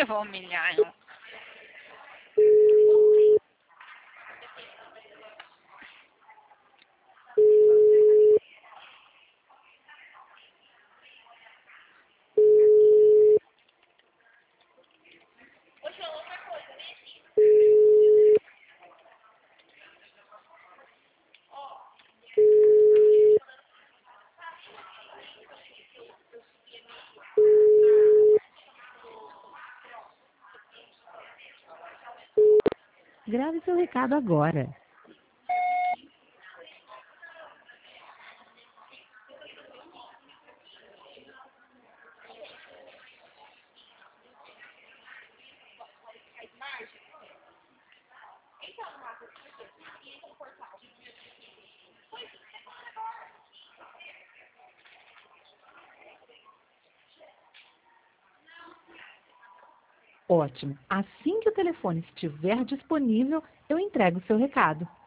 levar um milhão. Grave seu recado agora. Ótimo. Assim que o telefone estiver disponível, eu entrego o seu recado.